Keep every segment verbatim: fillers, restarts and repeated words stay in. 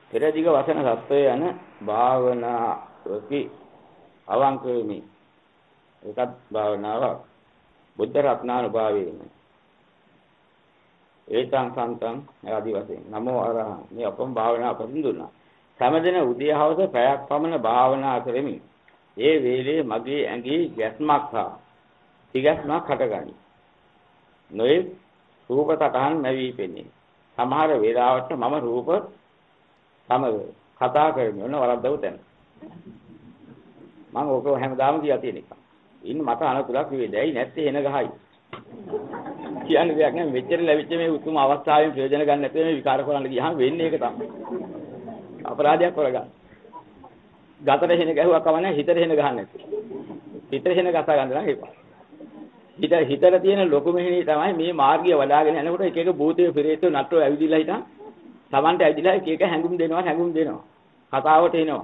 පෙරදිග වසන සත්වය යන භාවනාවකි අවංක වෙමි. ඒකත් භාවනාවක්. බුද්ධ රත්නානුභාවයෙන්. ඒතං සන්තං ආදි වශයෙන්. නමෝ අරහං. මේ අපම භාවනාව කරමින් දුන්නා. සමදෙන උදේ හවස පැයක් පමණ භාවනා කරමි. ඒ වේලේ මගේ ඇඟේ ගැස්මක් හා තිගැස්මක් හටගනී. නොයේ රූප සටහන් නැවි පෙනේ. සමහර වේලාවට මම රූප සමග කතා කරමින් යන වරද්දව තැන. මම ඕක හැමදාම කියලා තියෙන එක. ඉන්න මට අනතුරක් වේදයි නැත්තේ එන ගහයි. කියන්නේ දෙයක් නෑ මෙච්චර ලැබිච්ච මේ උතුම් අවස්ථාවෙන් ප්‍රයෝජන ගන්න නැතුව මේ විකාර කරන්න ගියාම වෙන්නේ ඒක තමයි. අපරාධයක් කරගන්න. ගතට හෙන ගැහුවා කමන්නේ හිතට හෙන ගහන්න නැතුව. හිතට හෙන ගසා ගන්න නම් ඒපා. හිත හිතට තියෙන ලොකුම හේනේ තමයි මේ මාර්ගය වඩාගෙන යනකොට එක එක භූතයේ පෙරේතෝ නට්ටෝ ඇවිදිලා හිටන් Tamante ඇවිදිලා එක එක හැඟුම් දෙනවා හැඟුම් දෙනවා. කතාවට එනවා.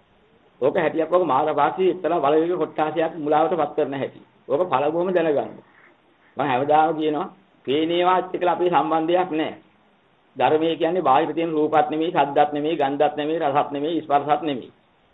ඕක හැටියක් වගේ මාර වාසී එක්තරා බලවේග කොට්ටාසියක් මුලාවටපත් කරන හැටි. ඕක පළබොම දැනගන්න. මම හැමදාම කියනවා පේනේවත් එක්කලා අපේ සම්බන්ධයක් නැහැ. ධර්මයේ කියන්නේ බාහිර තියෙන රූපات නෙමෙයි, ශබ්දات නෙමෙයි, ගන්ධات නෙමෙයි, රසات නෙමෙයි, ස්පර්ශات නෙමෙයි.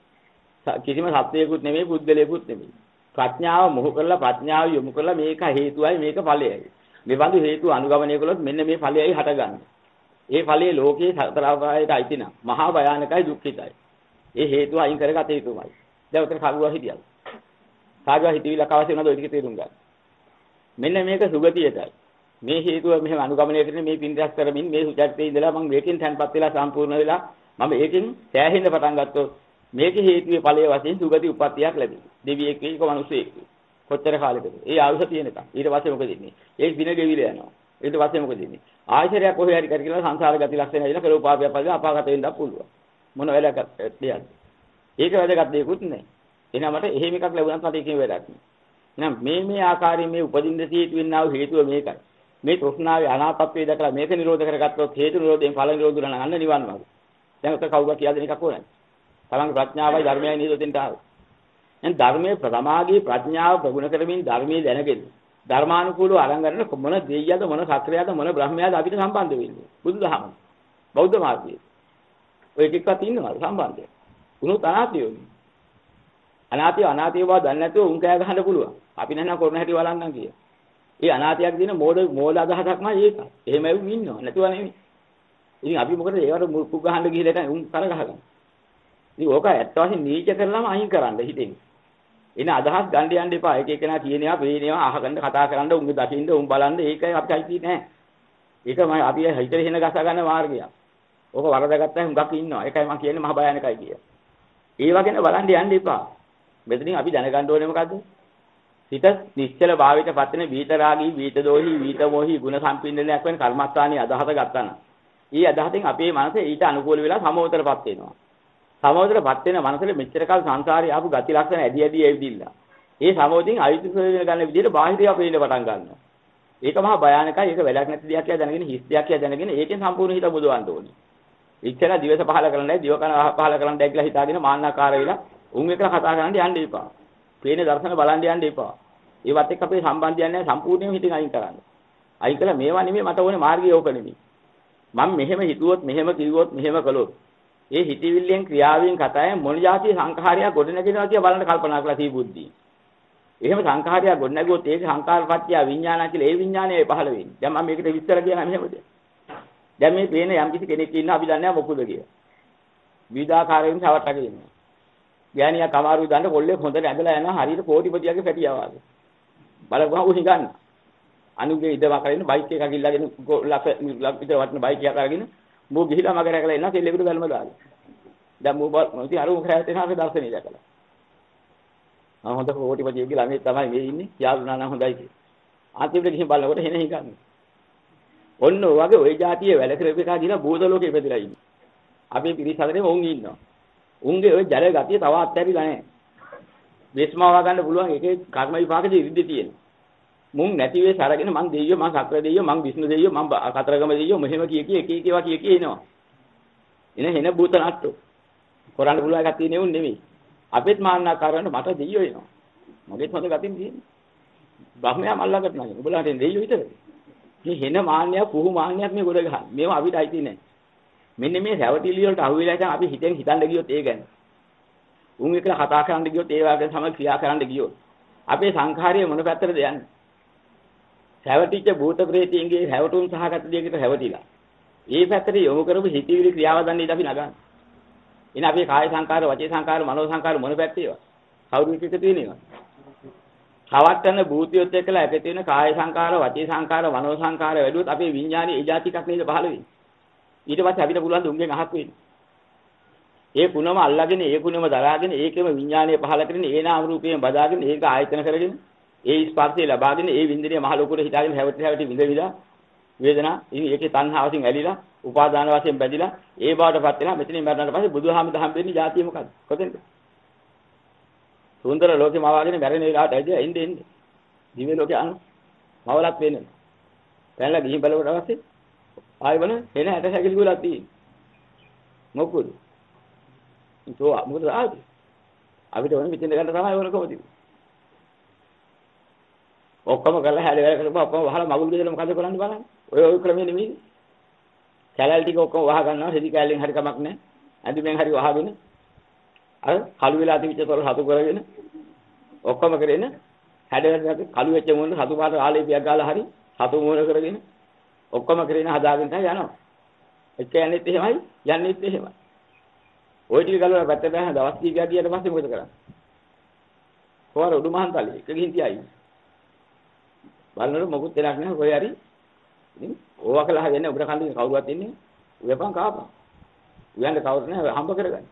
කිසිම සත්‍යයකුත් නෙමෙයි, පුද්ගලයෙකුත් නෙමෙයි. ප්‍රඥාව මොහු කරලා ප්‍රඥාව යොමු කරලා මේක හේතුවයි මේක ඵලයයි. මේ බඳු හේතු අනුගමනය කළොත් මෙන්න මේ ඵලයයි හටගන්නේ. ඒ ඵලයේ ලෝකේ සතර ආකාරයට අයිති නම් මහා භයානකයි දුක්ඛිතයි. ඒ හේතුව අයින් කරගත යුතුමයි. දැන් උතර කරුවා හිටියල්. කාගවා හිතවිලා කවසේ වුණාද ඔය ටික තේරුම් ගන්න. මෙන්න මේක සුගතියටයි. මේ හේතුව මෙහෙම අනුගමනය කරගෙන මේ පින්දස් කරමින් මේ සුජාතේ ඉඳලා මම මේකෙන් තැන්පත් වෙලා සම්පූර්ණ වෙලා මම ඒකෙන් සෑහෙන්න පටන් ගත්තොත් මේකේ හේතුවේ ඵලයේ වශයෙන් සුගති උප්පත්තියක් ලැබෙනවා. දෙවියෙක් වේක මිනිසෙක්. කොච්චර කාලෙකද? ඒ ආයුෂ තියෙනකම්. ඊට පස්සේ මොකද වෙන්නේ? ඒක දින ගෙවිලා යනවා. ඊට පස්සේ මොකද වෙන්නේ? ආයශරයක් කොහේ හරි කර කියලා සංසාර ගති ලක්ෂණ ඇවිල්ලා කළෝ පාපයක් පස්සේ අපාගත වෙන්නත් පුළුවන්. මොන වෙලාවක දෙයක්. ඒක වැදගත් දෙයක්වත් නැහැ. එහෙනම් මට එහෙම එකක් ලැබුණත් මට ඒකේ වැඩක් නෑ. එහෙනම් මේ මේ ආකාරයෙන් මේ උපදින්න හේතු වෙන්නා වූ හේතුව මේකයි. මේ තෘෂ්ණාවේ අනාත්මත්වයේ දැකලා මේක නිරෝධ කරගත්තොත් හේතු නිරෝධයෙන් ඵල නිරෝධ කරන අන්න නිවන් මාර්ගය. දැන් ඔක කවුරුත් කියලා දෙන එකක් ඕනයි. තමන්ගේ ප්‍රඥාවයි ධර්මයයි නිරෝධෙන්ට ආව. දැන් ධර්මයේ ප්‍රමාගී ප්‍රඥාව ප්‍රගුණ කරමින් ධර්මයේ දැනගෙන ධර්මානුකූලව අරන් ගන්න මොන දෙයියද මොන සත්‍රයද මොන බ්‍රහ්මයාද අපිට සම්බන්ධ වෙන්නේ. බුදුදහම. බෞද්ධ මාර්ගය. ඔය ටිකක් ඉන්නවා සම්බන්ධය. උණු තානාතියෝනේ. අනාතිය අනාතිය බව දන්නේ නැතුව උන් කෑ ගහන්න පුළුවන්. අපි නැත්නම් කරන හැටි බලන්නම් කිය. ඒ අනාතියක් දින මෝඩ මෝඩ අදහසක්මයි ඒක. එහෙම එවුන් ඉන්නවා. නැතුව නෙමෙයි. ඉතින් අපි මොකද ඒවට මුක්කු ගහන්න ගිහලා නැත්නම් උන් කර ගහගන්න. ඉතින් ඕක ඇත්ත වශයෙන් නීච කරලාම අයින් කරන්න හිතෙන්. එන අදහස් ගන්න යන්න එපා. එක එකනා කියනවා, පේනවා, අහගන්න, කතා කරන්න, උන්ගේ දකින්න, උන් බලන්න ඒකයි අපිට අයිති නැහැ. ඒකමයි අපි හිතේ හින ගස ගන්න මාර්ගය. ඕක වරදගත්තා හුඟක් ඉන්නවා. ඒකයි මම කියන්නේ මහ භයානකයි කිය. ඒ වගේන බලන්න යන්න එපා. මෙතනින් අපි දැනගන්න ඕනේ මොකද්ද? හිත නිශ්චල භාවයට පත් වෙන විත රාගී, විත දෝහි, විත මොහි ගුණ සම්පින්දනයක් වෙන කර්මස්ථානයේ අදහස ගත්තා නම්, ඊ අදහසෙන් අපේ මනස ඊට අනුකූල වෙලා සමෝතරපත් වෙනවා. සමෝතරපත් වෙන මනසෙ මෙච්චර කල් සංසාරේ ආපු ගති ලක්ෂණ ඇදි ඇදි ඇවිදිලා. ඒ සමෝධින් අයිති ප්‍රයෝජන ගන්න විදිහට බාහිරය අපේන්න පටන් ගන්නවා. ඒක මහා භයානකයි. ඒක වැලක් නැති දෙයක් කියලා දැනගෙන හිස් දෙයක් කියලා දැනගෙන ඒකෙන් සම්පූර්ණ හිත මුදවන්න ඕනේ. ඉච්ඡලා දිවස පහල කරන්නේ දිව කන පහල කරන්න දැක්ලා හිතාගෙන මාන්නාකාර වෙලා උන් එක්ක කතා කරන්න යන්න එපා. පේන දර්ශන බලන්න යන්න එපා. ඒවත් එක්ක අපේ සම්බන්ධයක් නැහැ සම්පූර්ණයෙන්ම හිතින් අයින් කරන්න. අයින් කළා මේවා නෙමෙයි මට ඕනේ මාර්ගය ඕක නෙමෙයි. මම මෙහෙම හිතුවොත් මෙහෙම කිව්වොත් මෙහෙම කළොත් ඒ හිතවිල්ලෙන් ක්‍රියාවෙන් කතාවෙන් මොන જાතිය සංඛාරයක් ගොඩ නැගෙනවා කියලා බලන්න කල්පනා කරලා තී බුද්ධි. එහෙම සංඛාරයක් ගොඩ නැගුවොත් ඒක සංඛාරපත්‍ය විඥාන කියලා ඒ විඥානය පහළ වෙන්නේ. දැන් මම මේකට විස්තර කියනවා මෙහෙමද? දැන් මේ පේන යම් කිසි කෙනෙක් ඉන්නවා අපි දන්නේ නැහැ මොකද කියලා. විවිධාකාරයෙන් සවට්ටගෙන ඉන්නවා. ගෑණියා කමාරු දන්න කොල්ලේ හොඳට ඇදලා යනවා හරියට කෝටිපතියගේ පැටියා වගේ. බලපුවා උ හිඟන්න. අනුගේ ඉදම කරගෙන බයික් එකක් ගිල්ලාගෙන ලක් විතර වටන බයික් එකක් අරගෙන මෝ ගිහිලා මග රැකලා එනවා කෙල්ලෙකුට බැලම දාලා. දැන් මෝ ඉතින් අර උ කරාට එනවා අපි දර්ශනේ දැකලා. ආ හොඳ කෝටිපතියගේ ළමයි තමයි මේ ඉන්නේ. යාළුනා නම් හොඳයි කිය. අන්තිමට ගිහින් බලනකොට හෙන හිඟන්නේ. ඔන්න ඔය වගේ ওই જાතිය වැඩ කරපේකා දින භූත ලෝකෙ ඉපදලා ඉන්නේ. අපේ පිරිස හතරේ වුන් ඉන්නවා. උන්ගේ ওই ජල ගතිය තව අත්හැරිලා නැහැ. විස්මාවා ගන්න පුළුවන් එකේ කර්ම විපාකෙදි ඉරිද්ද තියෙනවා. මුන් නැති වෙස් අරගෙන මං දෙයියෝ මං සක්‍ර දෙයියෝ මං විෂ්ණු දෙයියෝ මං කතරගම දෙයියෝ මෙහෙම කිය කී එක එක ඒවා කිය කී එනවා. එන හෙන භූත නාට්ටෝ. කරන්න පුළුවන් එකක් තියෙන්නේ උන් නෙමෙයි. අපෙත් මාන්නාකාරවන්න මට දෙයියෝ එනවා. මගෙත් හොඳ ගතින් තියෙන්නේ. බ්‍රහ්මයා මල්ලාකට නෑ. උඹලාට දෙයියෝ විතරද? මේ හෙන මාන්නයක් පුහු මාන්නයක් මේ ගොඩ ගහන. මේවා අපිට අයිති නෑ. මෙන්න මේ රැවටිලි වලට අහු වෙලා ඉතින් අපි හිතෙන් හිතන්න ගියොත් ඒ ගැන. උන් එකලා කතා කරන්න ගියොත් ඒ වගේ සම ක්‍රියා කරන්න ගියොත් අපේ සංඛාරය මොන පැත්තටද යන්නේ? රැවටිච්ච භූත ප්‍රේතීන්ගේ රැවටුම් සහගත දෙයකට රැවටිලා. ඒ පැත්තට යොමු කරපු හිතවිලි ක්‍රියාව දන්නේ අපි නගන්නේ. එන අපේ කාය සංකාර, වචී සංකාර, මනෝ සංකාර මොන පැත්තේ ඒවා? කවුරු එක තියෙනේවා? හවට්ටන භූතියොත් එක්කලා එකතු වෙන කාය සංකාර, වචී සංකාර, මනෝ සංකාර වැඩුවොත් අපේ විඥානේ ඒ જાතිකක් නේද පහළ වෙන්නේ. ඊට පස්සේ අපිට පුළුවන් දුන්ගෙන් අහක් වෙන්න. ඒ කුණම අල්ලාගෙන, ඒ කුණම දරාගෙන, ඒකෙම විඥානය පහළ කරගෙන, ඒ නාම රූපයෙන් බදාගෙන, ඒක ආයතන කරගෙන, ඒ ස්පර්ශය ලබාගෙන, ඒ වින්දනය මහ ලොකුට හිතාගෙන හැවටි හැවටි විඳ විඳ වේදනා, ඉතින් ඒකේ තණ්හාවකින් ඇලිලා, උපාදාන වශයෙන් බැඳිලා, ඒ බවටපත් වෙනවා. මෙතනින් මරණයට පස්සේ බුදුහාමුදුර හම්බෙන්නේ જાතිය මොකද්ද? කොතෙන්ද? සුන්දර ලෝකෙම ආවගෙන මැරෙන වෙලාවට ඇවිල්ලා එන්නේ එන්නේ. දිව්‍ය ලෝකේ අනු මවලක් වෙන්නේ. දැන්ලා ගිහින් බලවට පස්සේ ආයෙ බලන්න එන ඇට සැකිලි ගුලක් තියෙන්නේ. මොකද? ඉතෝ මොකද ආවේ? අපිට ඕනේ මෙතෙන් ගන්න තමයි ඕන කොහොමද? ඔක්කොම කරලා හැලේ වැඩ කරපුවා ඔක්කොම වහලා මගුල් ගෙදර මොකද කරන්නේ බලන්න. ඔය ඔය ක්‍රමෙ නෙමෙයි. කැලල් ටික ඔක්කොම වහ ගන්නවා. හෙදි කැලෙන් හරි කමක් නැහැ. ඇඳුමෙන් හරි වහගෙන අර කළු වෙලා තිබිච්ච තොර සතු කරගෙන ඔක්කොම කරගෙන හැඩවැඩ කළු වෙච්ච මොන සතු පාට ආලේපියක් ගාලා හරි සතු මොන කරගෙන ඔක්කොම කරගෙන හදාගෙන තමයි යනවා. එක්ක යන්නේත් එහෙමයි යන්නේත් එහෙමයි. ওই ටික ගලවලා පැත්තට දාන දවස් කීපයක් ගියට පස්සේ මොකද කරන්නේ? කොහොර උඩු මහන්තලේ එක ගිහින් තියයි. බලනකොට මොකුත් දෙයක් නැහැ කොයි හරි. ඉතින් ඕවා කළා හරියන්නේ උඹට කන්දේ කවුරුවත් ඉන්නේ. උයපන් කාපන්. උයන්න කවුරු නැහැ හම්බ කරගන්න.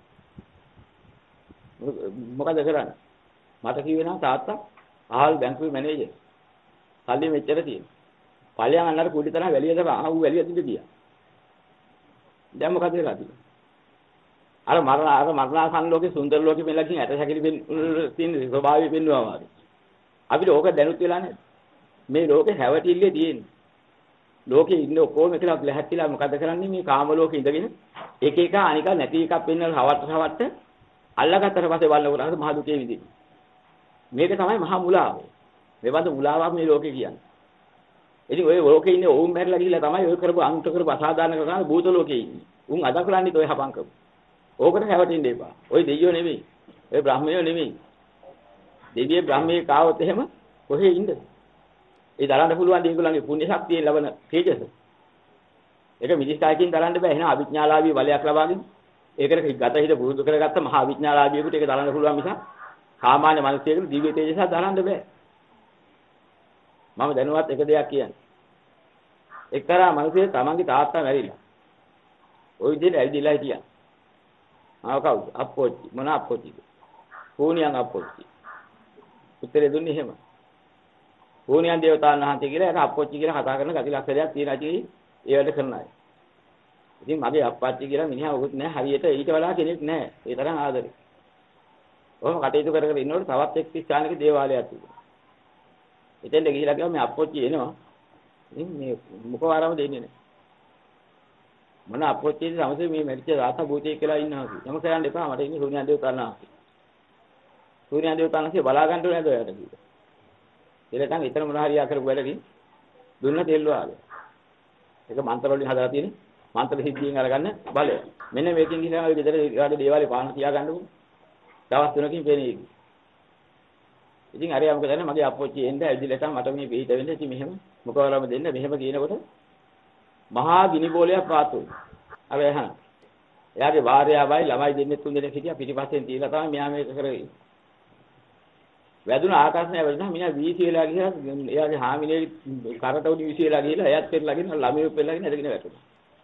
මොකද කරන්නේ? මට කිව්වේ නම් තාත්තා අහල් බැංකුවේ මැනේජර්. සල්ලි මෙච්චර තියෙනවා. පල්ලියන් අන්නර කුඩි තරහ වැලියද ආව වැලියද ගියා. දැන් මොකද වෙලා තියෙන්නේ? අර මරණ අර මරණාසන්න ලෝකේ සුන්දර ලෝකෙ මෙලකින් ඇට සැකිලි තියෙන ස්වභාවය පෙන්වනවා වගේ. අපිට ඕක දැනුත් වෙලා නැහැ. මේ ලෝකේ හැවටිල්ලේ තියෙන්නේ. ලෝකේ ඉන්න ඔක්කොම එකලා ලැහැත්තිලා මොකද කරන්නේ මේ කාම ලෝකේ ඉඳගෙන එක එක අනික නැති එකක් පෙන්වලා හවට හවට අල්ලගත්තට පස්සේ බලනකොට අර මහ දුකේ විඳින්නේ. මේක තමයි මහා මුලාව. මේ වන්ද මුලාවක් මේ ලෝකේ කියන්නේ. ඉතින් ඔය ලෝකේ ඉන්නේ ඕම් මැරලා ගිහිල්ලා තමයි ඔය කරපු අන්ත කරපු අසාධාරණ කරන භූත ලෝකේ ඉන්නේ. උන් අදකලන්නේ ඔය හපංකම. ඕකට හැවටින්න එපා. ඔය දෙයියෝ නෙමෙයි. ඔය බ්‍රහ්මයෝ නෙමෙයි. දෙවිය බ්‍රහ්මයේ කාවොත් එහෙම කොහේ ඉන්නද? ඒ දරන්න පුළුවන් දේගොල්ලන්ගේ පුණ්‍ය ශක්තියෙන් ලබන තේජස. ඒක මිදිස්ථායකින් දරන්න බෑ. එහෙනම් අවිඥාලාභී බලයක් ලබාගෙන ඒකට ගත හිත පුරුදු කරගත්ත මහා අවිඥාලාභියෙකුට ඒක දරන්න පුළුවන් මිසක් සාමාන්‍ය මිනිසෙකුට දිව්‍ය තේජසක් දරන්න බෑ. මම දැනුවත් එක දෙයක් කියන්නේ. එක්තරා මිනිහෙක් තමන්ගේ තාත්තා මැරිලා. ওই විදිහට ඇවිදලා හිටියා. ආව කවුද? අප්පොච්චි. මොන අප්පොච්චිද? පූනියන් අප්පොච්චි. උත්තරේ දුන්නේ එහෙම. පූනියන් දේවතාවුන් වහන්සේ කියලා ඒක අප්පොච්චි කියලා කතා කරන ගති ලක්ෂණයක් තියෙනවා කියේ ඒ වැඩ කරන අය. ඉතින් මගේ අප්පච්චි කියලා මිනිහා උගුත් නැහැ. හරියට ඊට වඩා කෙනෙක් නැහැ. ඒ තරම් ආදරේ. ඔහොම කටයුතු කර කර ඉන්නකොට තවත් එක් ස්ථානයක දේවාලයක් තිබුණා. එතෙන්ද ගිහිලා ගියා මේ අප්පොච්චි එනවා. ඉතින් මේ මොකවාරම දෙන්නේ නැහැ. මොන අප්පොච්චිද සමසේ මේ මැරිච්ච රාතා භූතයෙක් කියලා ඉන්නවා කි. යම කරන්න එපා මට ඉන්නේ සූර්යයන් දේවතාවුන්. සූර්යයන් දේවතාවුන් බලා ගන්න ඕනේ නේද ඔයාලට කිව්වා. එලෙටන් ඊතර මොන හරි ආ කරපු වැඩකින් දුන්න තෙල් වාගේ. ඒක මන්ත්‍ර වලින් හදලා තියෙන මන්ත්‍ර සිද්ධියෙන් අරගන්න බලය. මෙන්න මේකෙන් ගිහලා ඔය ගෙදර ඊට දේවාලේ පාන තියා ගන්නකො. දවස් තුනකින් පේන්නේ. ඉතින් අර යම් කරන්නේ මගේ අප්පොච්චි එන්න ඇවිදලා මට මේ පිට වෙන්නේ ඉතින් මෙහෙම මොකවලම දෙන්න මෙහෙම කියනකොට මහා ගිනි බෝලයක් පාතු. අර එහන. එයාගේ භාර්යාවයි ළමයි දෙන්නෙක් තුන් දෙනෙක් හිටියා පිටිපස්සෙන් තියලා තමයි මෙයා මේක කරේ. වැදුන ආකාශය වැදුනා මිනිහා වීසි වෙලා ගියා එයාගේ හාමිනේ කරට උඩි වීසි වෙලා ගිහලා එයාත් පෙරලාගෙන ළමයි පෙරලාගෙන ඇදගෙන වැටුණා.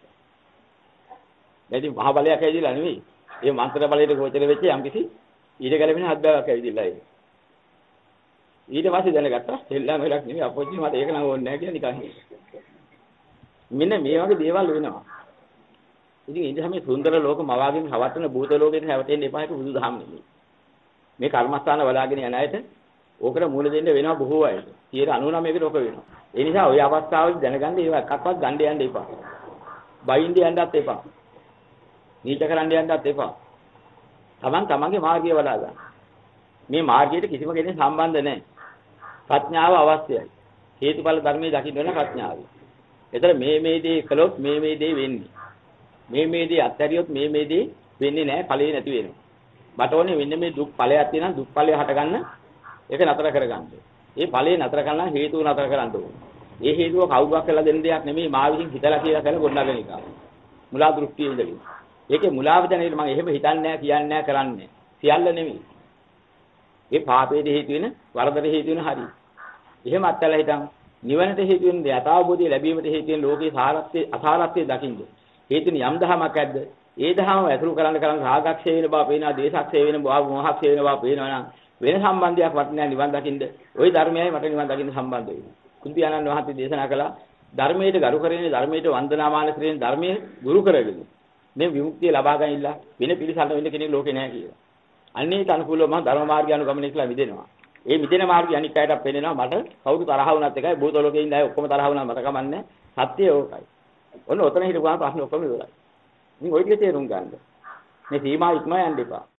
එදින් මහා බලයක් ඇවිදලා නෙවෙයි. ඒ මන්ත්‍ර බලයට ගෝචර වෙච්ච යම්කිසි ඊට ගැලපෙන හත්බෑවක් ඇවිදලා ඒක. ඊට පස්සේ දැනගත්තා දෙල්ලම වෙලක් නෙවෙයි අපොච්චි මට ඒක නම් ඕනේ නැහැ කියලා නිකන්. මෙන්න මේ වගේ දේවල් වෙනවා. ඉතින් ඒ නිසා මේ සුන්දර ලෝක මවාගෙන හවටන භූත ලෝකෙට හැවටෙන්න එපා ඒක බුදුදහම නෙමෙයි. මේ කර්මස්ථාන වලාගෙන යන අයට ඕකට මූල දෙන්න වෙනවා බොහෝ අයට. සියයට අනූනවයකට ඕක වෙනවා. ඒ නිසා ওই අවස්ථාවේදී දැනගන්න ඒව එකක්වත් ගන්න යන්න එපා. බයින්ද යන්නත් එපා. නීච කරන්න යන්නත් එපා. තමන් තමන්ගේ මාර්ගය වඩා ගන්න. මේ මාර්ගයට කිසිම කෙනෙක් සම්බන්ධ නැහැ. ප්‍රඥාව අවශ්‍යයි. හේතුඵල ධර්මයේ දකින්න වෙන ප්‍රඥාව. එතන මේ මේ දේ කළොත් මේ මේ දේ වෙන්නේ. මේ මේ දේ අත්හැරියොත් මේ මේ දේ වෙන්නේ නැහැ ඵලේ නැති වෙනවා. මට ඕනේ මෙන්න මේ දුක් ඵලයක් තියෙනවා දුක් ඵලය හටගන්න ඒක නතර කරගන්න. ඒ ඵලේ නතර කරන්න හේතුව නතර කරන්න ඕනේ. ඒ හේතුව කවුරුවක් කියලා දෙන්න දෙයක් නෙමෙයි මා විසින් හිතලා කියලා කරලා ගොඩනගන එක. මුලා දෘෂ්ටියේ ඉඳගෙන. ඒකේ මුලාව දැනෙන්න මම එහෙම හිතන්නේ නැහැ කියන්නේ නැහැ කරන්නේ. සියල්ල නෙමෙයි. ඒ පාපයේ හේතු වෙන වරදට හේතු වෙන හරිය. එහෙම අත්හැරලා හිටන් නිවනට හේතු වෙන යථාභූතය ලැබීමට හේතු වෙන ලෝකේ සාරත්වයේ අසාරත්වයේ දකින්න. හේතුන යම් දහමක් ඇද්ද? ඒ දහම ඇතුළු කරන්න කරන්න රාගක්ෂය වෙන බව පේනවා, දේශක්ෂය වෙන බව, මොහක්ෂය වෙන බව පේනවා නම් වෙන සම්බන්ධයක් වටිනා නිවන් දකින්න. ওই ධර්මයයි මට නිවන් දකින්න සම්බන්ධ වෙන්නේ. කුන්ති ආනන්ද වහන්සේ දේශනා කළා ධර්මයට ගරු කරගෙන ධර්මයට වන්දනාමාන කරගෙන ධර්මයේ ගුරු කරගෙන මේ විමුක්තිය ලබා ගන්නilla වෙන පිළිසඳ වෙන්න කෙනෙක් ලෝකේ නැහැ කියලා. අන්නේට අනුකූලව මම ධර්ම මාර්ගය අනුගමනය කළා මිදෙනවා. ඒ මිදෙන මාර්ගය අනික් අයටත් පෙන්නනවා මට කවුරු තරහ වුණත් එකයි භූත ලෝකේ ඉන්න අය ඔක්කොම තරහ වුණා මට කමන්නේ. සත්‍යය ඕකයි. ඔන්න ඔතන හිටපුවාම ප්‍රශ්න ඔක්කොම ඉවරයි. ඉතින් ওই ටික තේරුම් ගන්න. මේ සීමා ඉක්ම යන්න එපා.